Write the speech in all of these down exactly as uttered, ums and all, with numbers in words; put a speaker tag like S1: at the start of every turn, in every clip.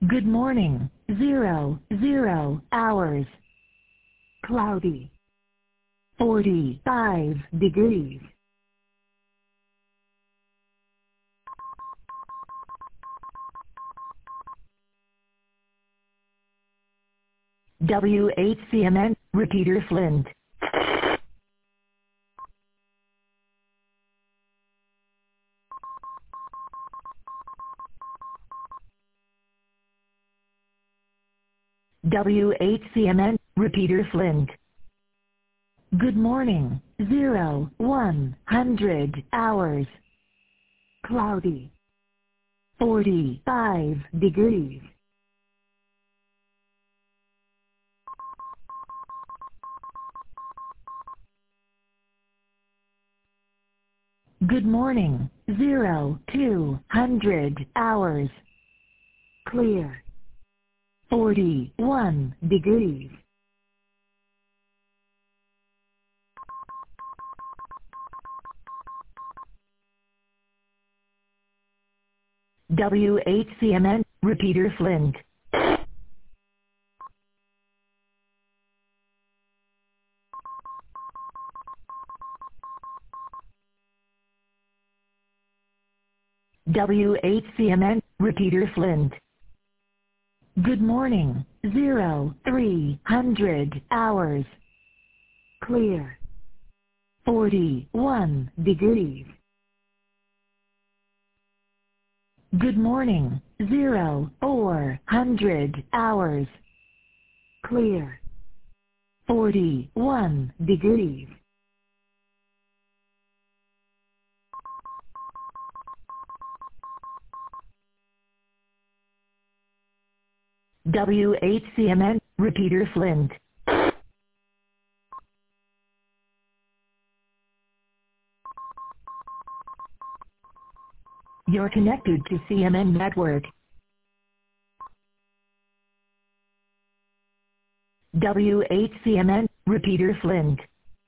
S1: Good morning. Zero, zero hours. Cloudy. forty-five degrees. W H C M N, Repeater Flint. W H C M N, Repeater Flint. Good morning. Zero, one hundred hours. Cloudy. forty-five degrees. Good morning. Zero, two hundred hours. Clear. forty-one degrees. W H C M N, Repeater Flint. W H C M N, Repeater Flint. Good morning. Zero, three hundred hours. Clear. forty-one degrees. Good morning. Zero, four hundred hours. Clear. forty-one degrees. W H C M N, Repeater Flint. You're connected to C M N Network. W H C M N, Repeater Flint.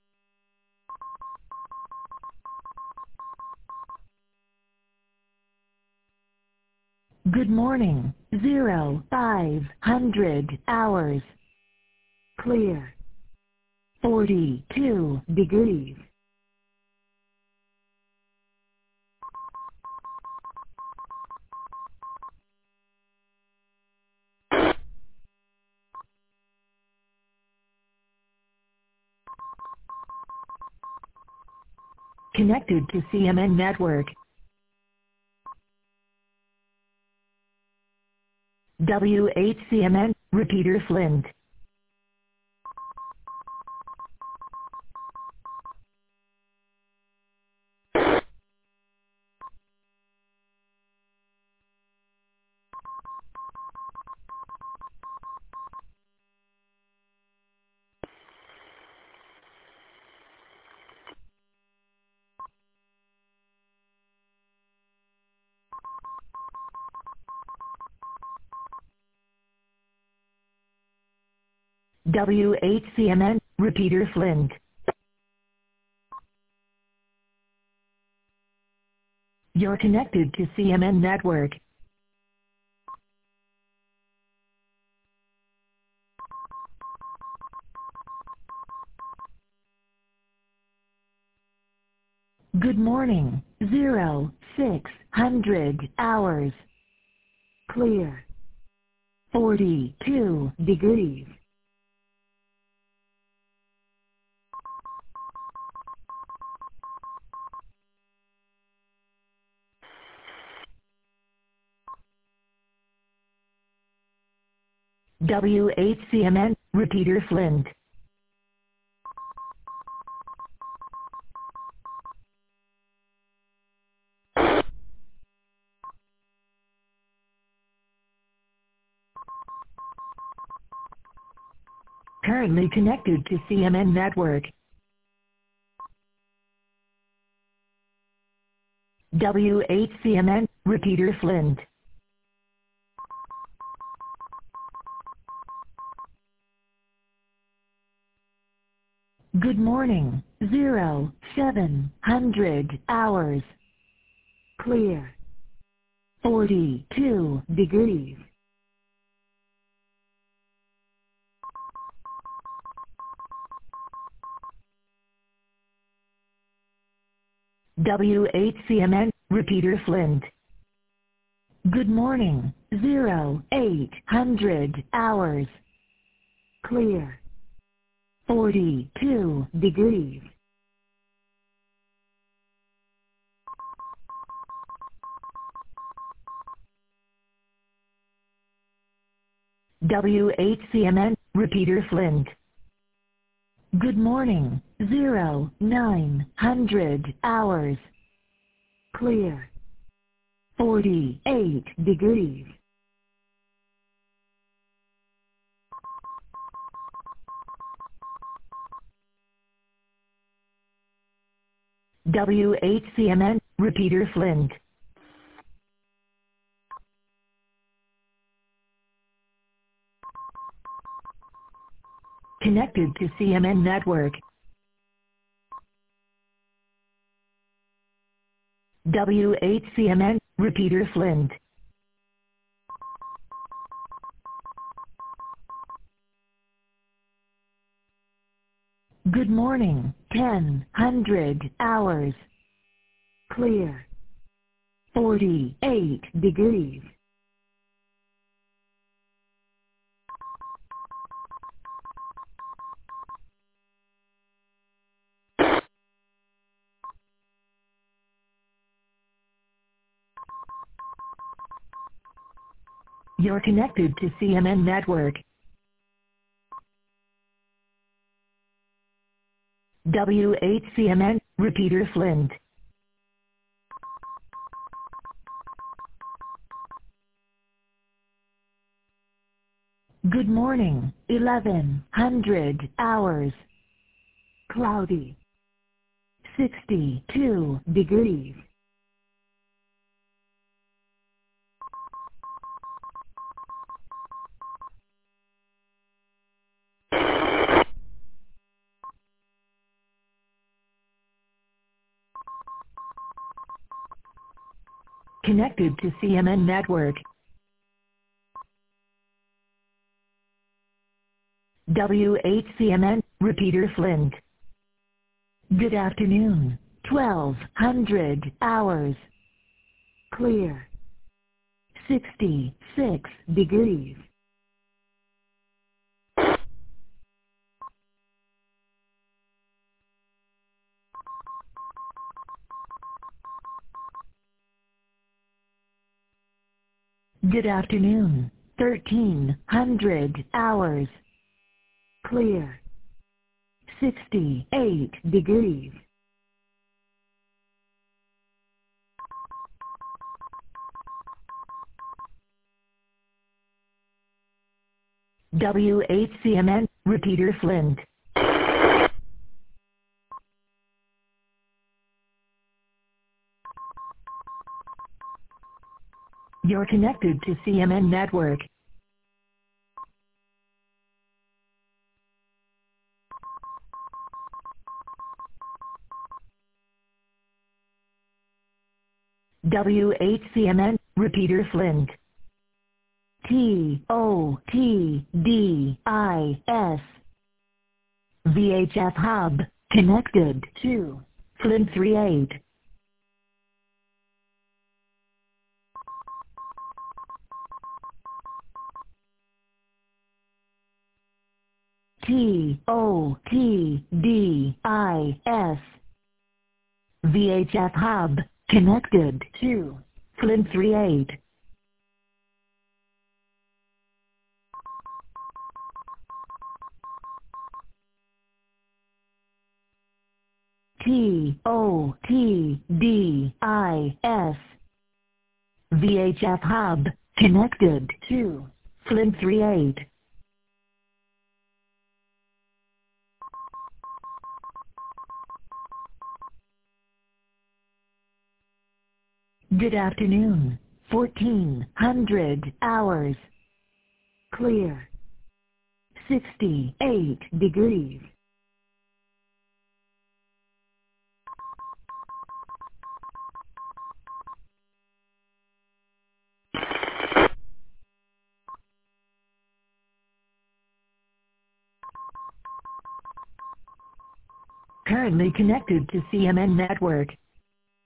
S1: Good morning. Zero, five hundred hours. Clear. forty-two degrees. Connected to C M N Network. W H C M N, Repeater Flint. W H C M N, Repeater Flint. You're connected to C M N Network. Good morning. Zero, six hundred hours. Clear. forty-two degrees. W H C M N, Repeater Flint. Currently connected to C M N Network. W H C M N, Repeater Flint. Good morning. Zero, seven hundred hours. Clear. forty-two degrees. W eight C M N, repeater Flint. Good morning, zero eight hundred hours. Clear. forty-two degrees. W eight C M N, repeater Flint. Good morning, zero nine hundred hours. Clear. forty-eight degrees. W eight C M N, repeater Flint. Connected to C M N network. W eight C M N, repeater Flint. Good morning, ten hundred hours. Clear. forty-eight degrees. You're connected to C M N network. W eight C M N, repeater Flint. Good morning, eleven hundred hours. Cloudy. sixty-two degrees. Connected to C M N network. W eight C M N, repeater Flint. Good afternoon, twelve hundred hours. Clear. sixty-six degrees. Good afternoon, thirteen hundred hours. Clear. sixty-eight degrees. W eight C M N, repeater Flint. You're connected to C M N network. W eight C M N, repeater Flint. T O T D I S. V H F hub, connected to Flint thirty-eight. T O T D I S. V H F hub, connected to Flint thirty-eight. T O T D I S. V H F hub, connected to Flint thirty-eight. Good afternoon, fourteen hundred hours. Clear. sixty-eight degrees. Currently connected to C M N network.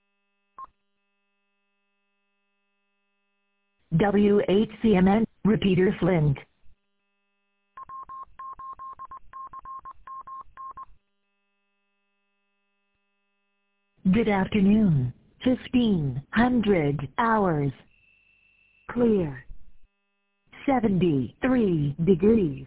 S1: W H C M N, repeater Flint. Good afternoon. fifteen hundred hours. Clear. seventy-three degrees.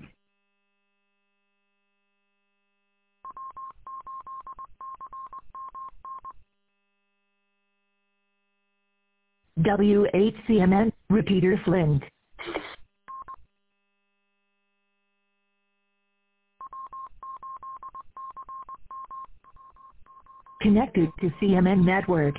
S1: W H C M N, repeater Flint. Connected to C M N network.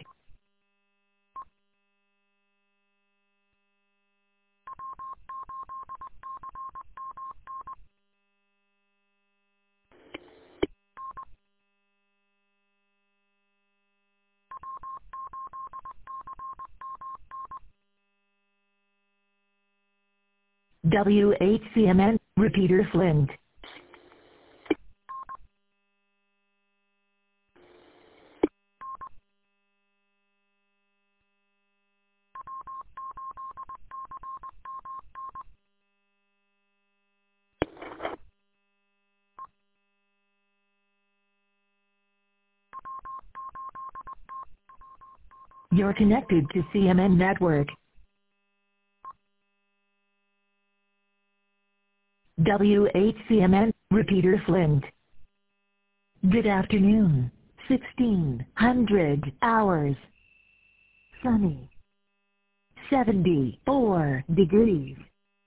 S1: W H C M N, repeater Flint. You're connected to C M N network. W H C M N, repeater Flint. Good afternoon. sixteen hundred hours. Sunny. seventy-four degrees.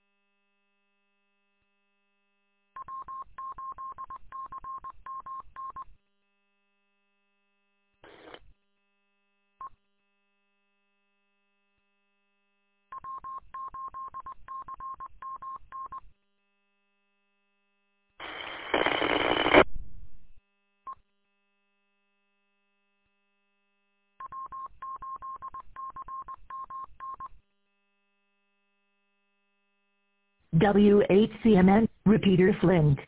S1: W H C M N, repeater Flint.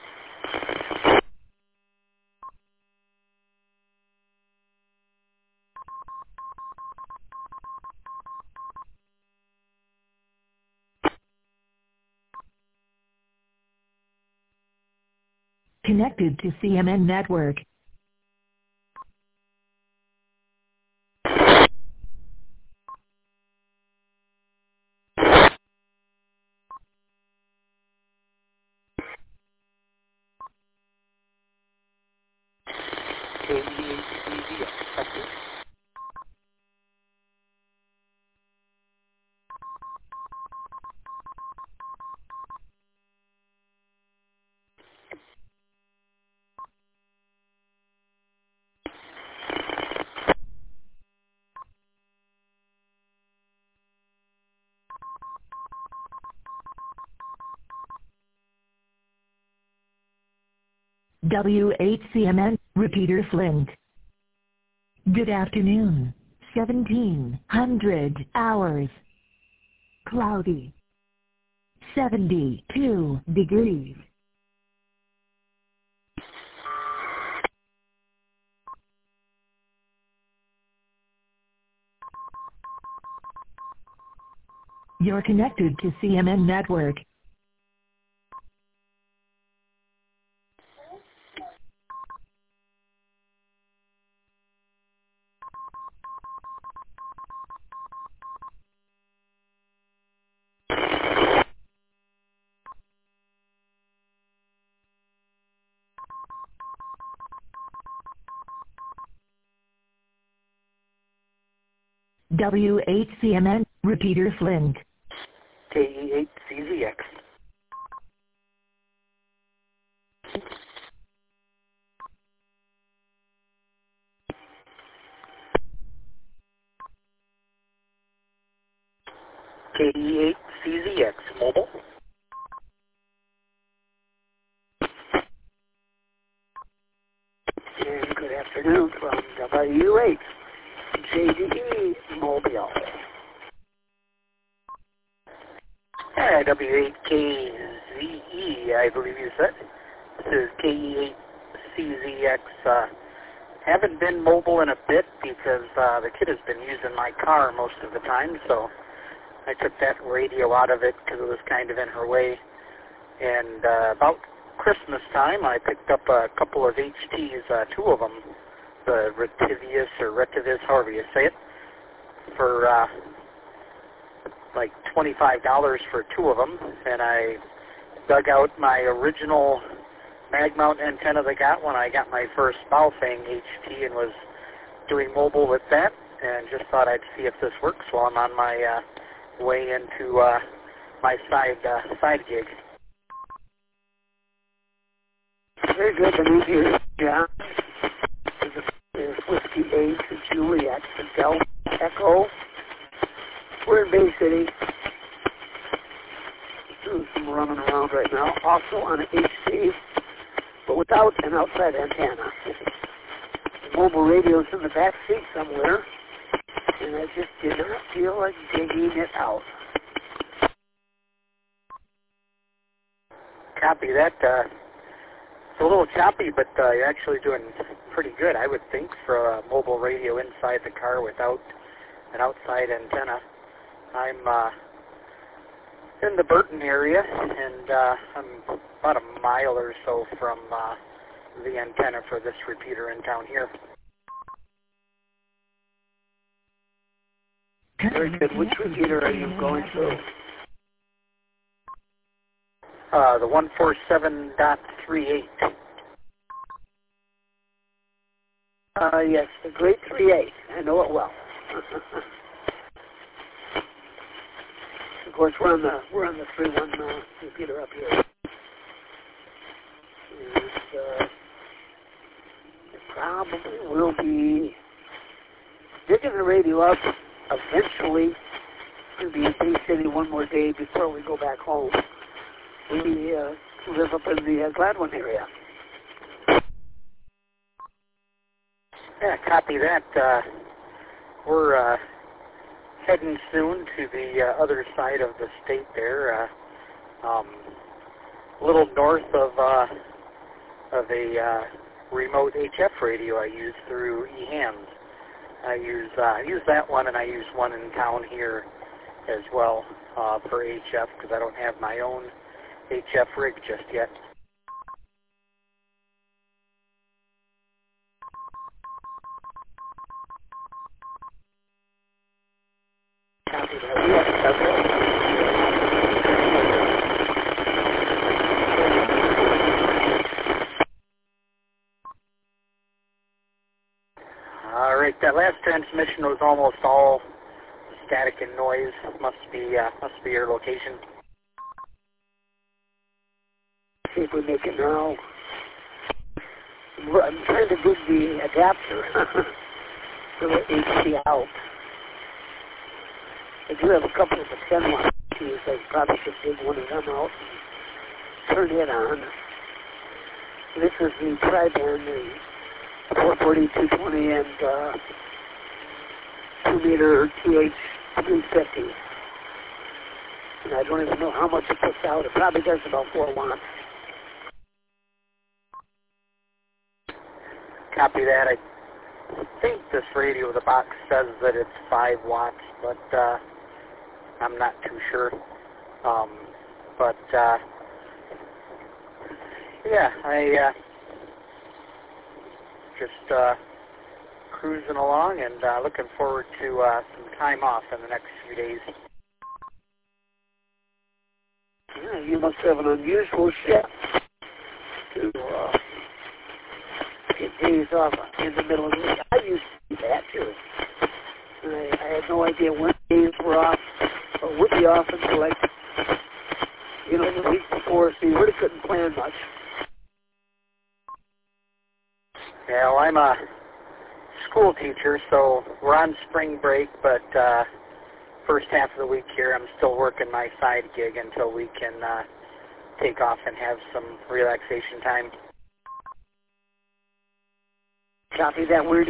S1: Connected to C M N network. W H C M N, repeater Flint. Good afternoon. seventeen hundred hours. Cloudy. seventy-two degrees. You're connected to C M N network. W H C M N, repeater Flint.
S2: K E eight C Z X. K E eight C Z X mobile. And good afternoon from W H J D E Mobile. Uh, W eight K Z E, I believe you said. This is K E eight C Z X. Uh, haven't been mobile in a bit because uh, the kid has been using my car most of the time, so I took that radio out of it because it was kind of in her way. And uh, about Christmas time, I picked up a couple of H Ts, uh, two of them, the Retivius or Retivis, however you say it, for uh, like twenty-five dollars for two of them. And I dug out my original mag mount antenna that I got when I got my first Baofeng H T and was doing mobile with that, and just thought I'd see if this works while I'm on my uh, way into uh, my side uh, side gig.
S3: Very good to meet you, John. There's Whiskey eight, Juliet, Delta Echo. We're in Bay City. Doing some running around right now. Also on an H T, but without an outside antenna. The mobile radio's in the back seat somewhere, and I just did not feel like digging it out.
S2: Copy that. Uh, it's a little choppy, but uh, you're actually doing pretty good, I would think, for a mobile radio inside the car without an outside antenna. I'm uh, in the Burton area, and uh, I'm about a mile or so from uh, the antenna for this repeater in town here.
S3: Very good. Which repeater are you going through?
S2: Uh, the one forty-seven point three eight.
S3: Uh, yes, the Great three eight. I know it well. Of course, we're on the we're on the three one uh, repeater up here. And, uh, it probably will be digging the radio up eventually. We'll be in Bay City one more day before we go back home. We uh, live up in the uh, Gladwin area.
S2: Yeah, copy that. Uh, we're uh, heading soon to the uh, other side of the state there, uh, um, a little north of uh, of a uh, remote H F radio I use through eHams. I use uh, I use that one, and I use one in town here as well uh, for H F because I don't have my own H F rig just yet.
S3: Copy that. Yes, okay.
S2: All right, that last transmission was almost all static and noise. Must be uh, must be your location.
S3: See if we make it now. I'm trying to dig the adapter for the H C out. I do have a couple of the ten one Ts. I probably should dig one of them out and turn it on. This is the tri-band, the four forty, two twenty, and uh, two meter T H three fifty. And I don't even know how much it puts out. It probably does about four watts.
S2: Copy that. I think this radio, the box says that it's five watts, but uh, I'm not too sure. Um, but uh, yeah, I uh, just uh, cruising along and uh, looking forward to uh, some time off in the next few days.
S3: Yeah, you must have an unusual shift to uh, get days off in the middle of the week. I used to do that too. I, I had no idea when days were off or would be off until like, you know, the week before, so you really couldn't plan much.
S2: Yeah, well, I'm a school teacher, so we're on spring break, but uh, first half of the week here, I'm still working my side gig until we can uh, take off and have some relaxation time.
S3: Copy that word.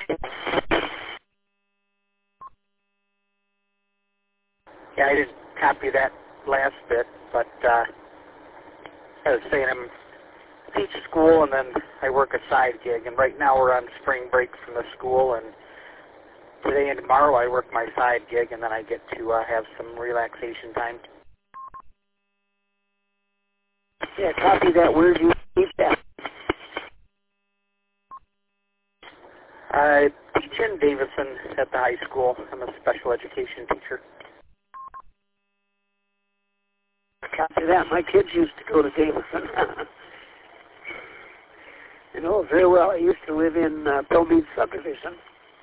S2: Yeah, I didn't copy that last bit, but uh, I was saying I'm teach school and then I work a side gig, and right now we're on spring break from the school, and today and tomorrow I work my side gig, and then I get to uh, have some relaxation time.
S3: Yeah, copy that. Where do you teach that?
S2: I teach in Davison at the high school. I'm a special education teacher.
S3: Copy that. My kids used to go to Davison. I know very well. I used to live in uh, Bellmead subdivision.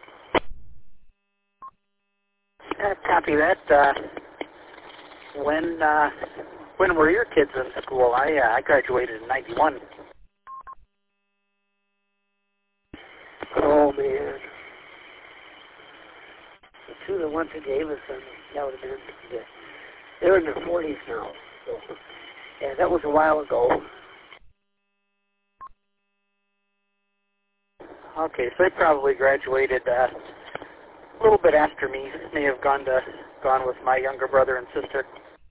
S2: Uh, copy that. Uh, when uh, when were your kids in school? I uh, I graduated in ninety-one.
S3: Oh man, the two that went to Davison, that would have been. Yeah, they're in their forties now. So yeah, that was a while ago.
S2: Okay, so they probably graduated uh, a little bit after me. May have gone to gone with my younger brother and sister.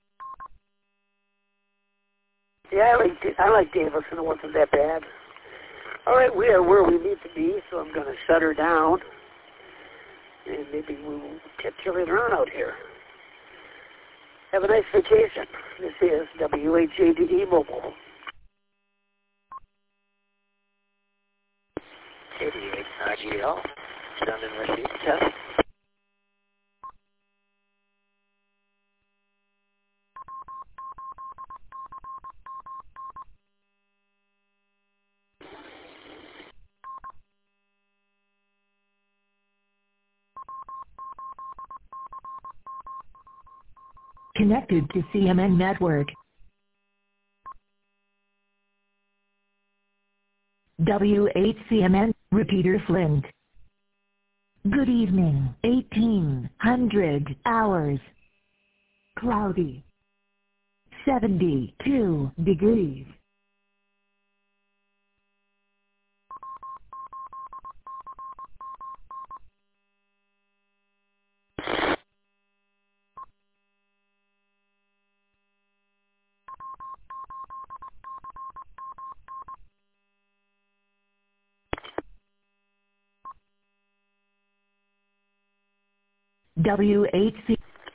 S3: Yeah, I like I like Davison. It wasn't that bad. All right, we are where we need to be, so I'm going to shut her down, and maybe we'll catch you later on out here. Have a nice vacation. This is W H A D E Mobile.
S4: eighty-eight I G L, send and receive test.
S1: Connected to C M N Network. W H C M N, repeater Flint. Good evening, eighteen hundred hours. Cloudy. seventy-two degrees. W H C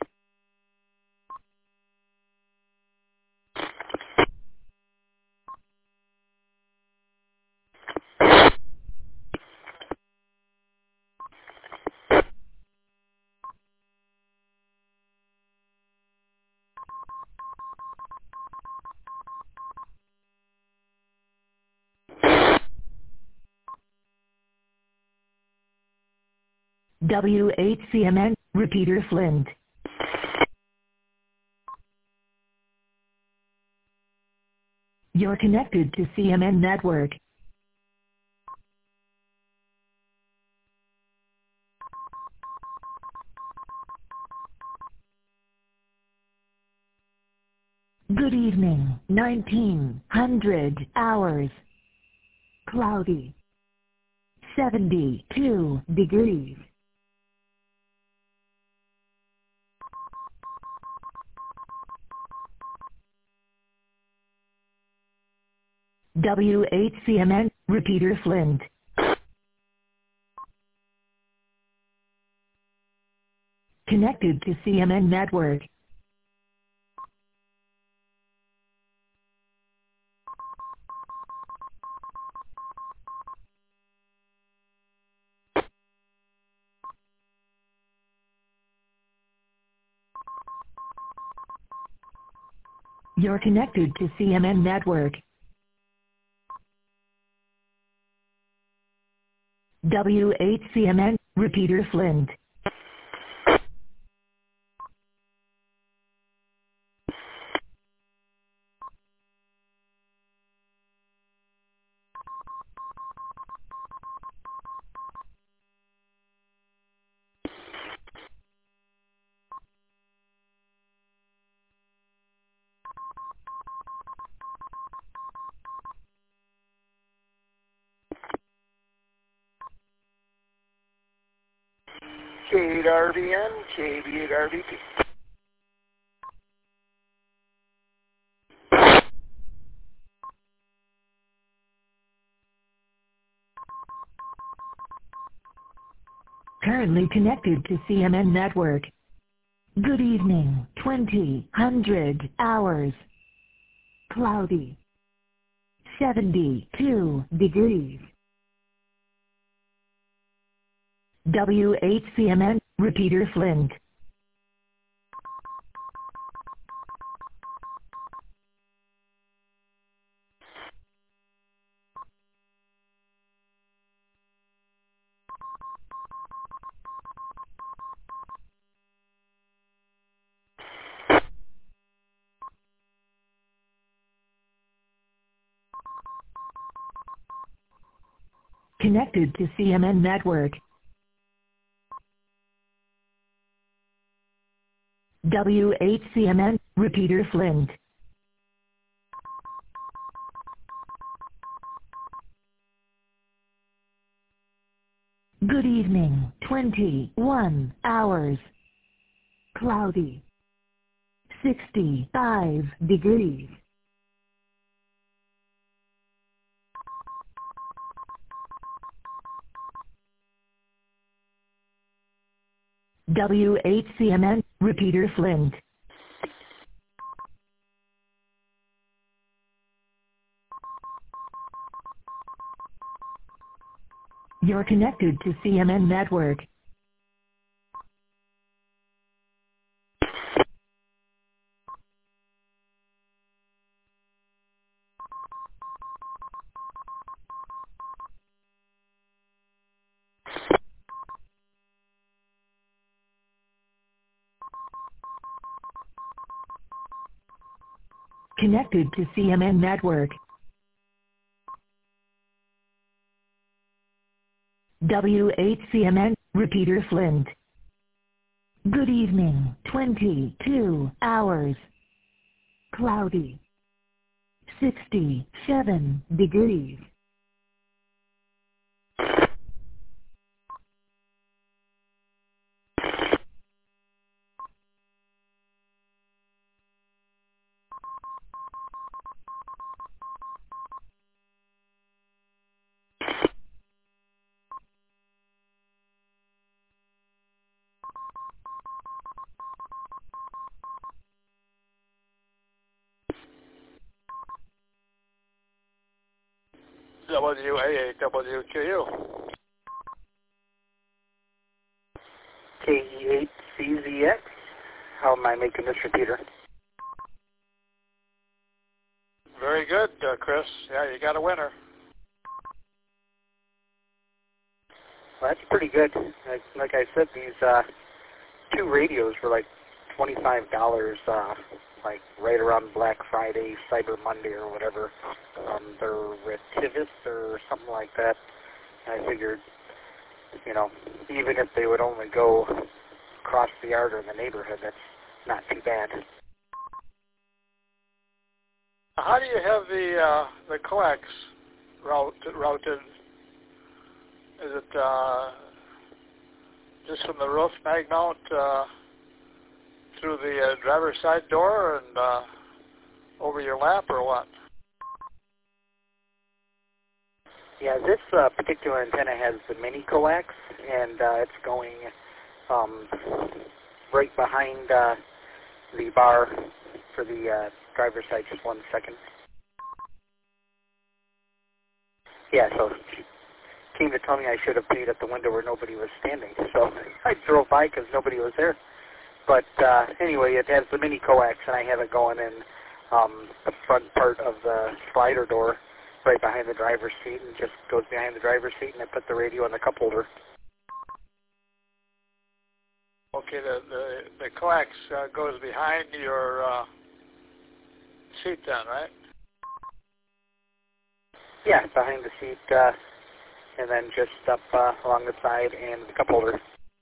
S1: W H C M N, repeater Flint. You're connected to C M N Network. Good evening, nineteen hundred hours. Cloudy. seventy-two degrees. W H C M N, repeater Flint. Connected to C M N Network. You're connected to C M N Network. W H C M N, repeater Flint.
S4: K eight R V N, K eight R V P.
S1: Currently connected to C M N network. Good evening, twenty hundred hours. Cloudy. seventy-two degrees. W H C M N, repeater Flint. Connected to C M N network. W H C M N, repeater Flint. Good evening, twenty-one hours. Cloudy. sixty-five degrees. W H C M N, repeater Flint. You're connected to C M N network. Connected to C M N network. W H C M N, repeater Flint. Good evening, twenty-two hours. Cloudy. sixty-seven degrees.
S5: W A A W Q U.
S2: K E eight C Z X. How am I making this repeater?
S5: Very good, uh, Chris. Yeah, you got a winner.
S2: Well, that's pretty good. Like, like I said, these uh, two radios were like twenty-five dollars, uh, like right around Black Friday, Cyber Monday, or whatever. Um, they're Retivis or something like that. I figured, you know, even if they would only go across the yard or in the neighborhood, that's not too bad.
S5: How do you have the uh, the coax route, routed? Is it uh, just from the roof mag mount uh, through the uh, driver's side door and uh, over your lap, or what?
S2: Yeah, this uh, particular antenna has the mini coax, and uh, it's going um, right behind uh, the bar for the uh, driver's side. Just one second. Yeah, so she came to tell me I should have paid at the window where nobody was standing, so I drove by because nobody was there. But uh, anyway, it has the mini coax, and I have it going in um, the front part of the slider door, right behind the driver's seat, and just goes behind the driver's seat, and I put the radio in the cup holder.
S5: Okay, the the, the coax uh, goes behind your uh, seat then, right?
S2: Yeah, behind the seat, uh, and then just up uh, along the side and the cup holder.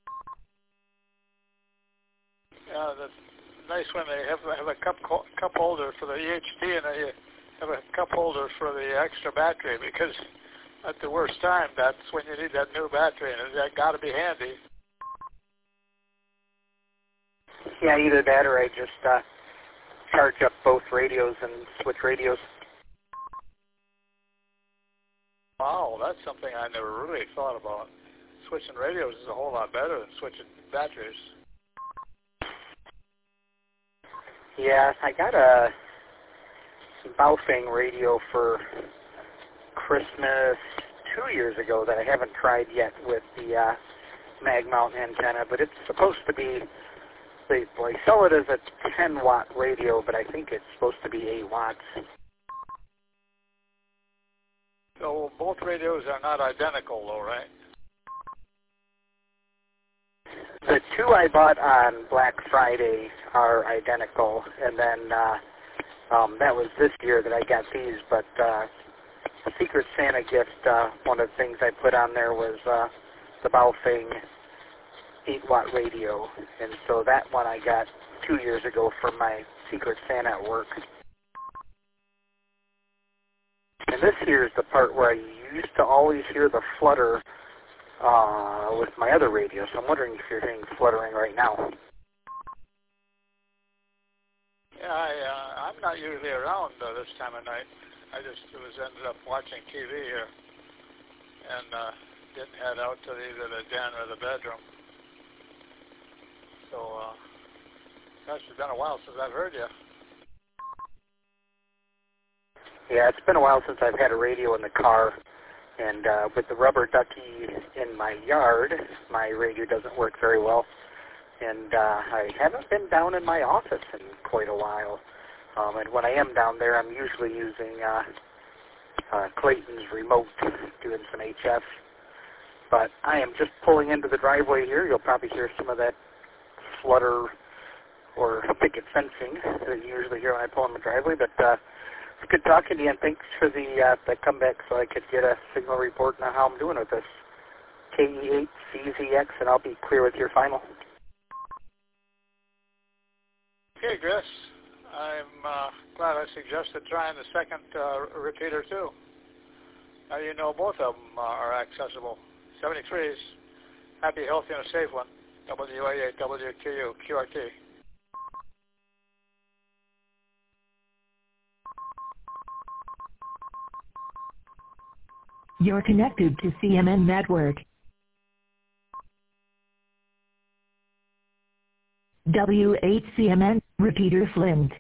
S5: Yeah, that's nice when they have have a cup cup holder for the E H T, and they have a cup holder for the extra battery, because at the worst time, that's when you need that new battery, and that got to be handy.
S2: Yeah, either that or I just uh, charge up both radios and switch radios.
S5: Wow, that's something I never really thought about, switching radios is a whole lot better than switching batteries.
S2: Yeah, I got a Baofeng radio for Christmas two years ago that I haven't tried yet with the uh, mag mount antenna, but it's supposed to be, they, they sell it as a ten watt radio, but I think it's supposed to be eight watts.
S5: So both radios are not identical though, right?
S2: The two I bought on Black Friday are identical, and then uh, um, that was this year that I got these, but uh, the Secret Santa gift, uh, one of the things I put on there was uh, the Baofeng eight watt radio, and so that one I got two years ago from my Secret Santa at work. And this here is the part where I used to always hear the flutter uh, with my other radio, so I'm wondering if you're hearing fluttering right now.
S5: Yeah, I, uh, I'm not usually around uh, this time of night. I just was ended up watching T V here and uh, didn't head out to either the den or the bedroom. So, uh, gosh, it's been a while since I've heard you.
S2: Yeah, it's been a while since I've had a radio in the car, and uh, with the rubber ducky in my yard, my radio doesn't work very well, and uh, I haven't been down in my office in quite a while, um, and when I am down there, I'm usually using uh, uh, Clayton's remote, doing some H F, but I am just pulling into the driveway here. You'll probably hear some of that flutter or picket fencing that you usually hear when I pull in the driveway, but uh, it's good talking to you, and thanks for the uh, the comeback so I could get a signal report on how I'm doing with this K E eight C Z X, and I'll be clear with your final.
S5: Okay, Chris. I'm uh, glad I suggested trying the second uh, repeater too. Now you know both of them uh, are accessible. seventy-threes, happy, healthy, and a safe one. W A eight W Q U Q R T.
S1: You're connected to C M N Network. W eight C M N, repeater Flint.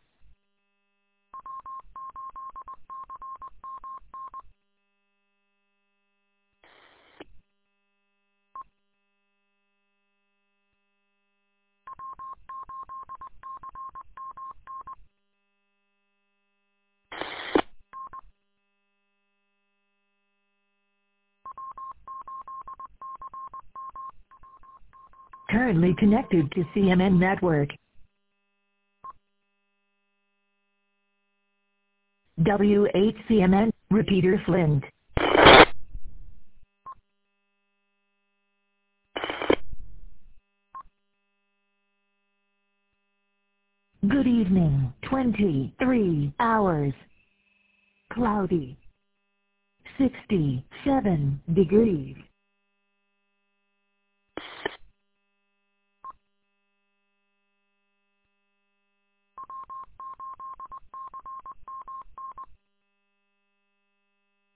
S1: Currently connected to C M N Network. W eight C M N, repeater Flint. Good evening, twenty-three hours. Cloudy. sixty-seven degrees.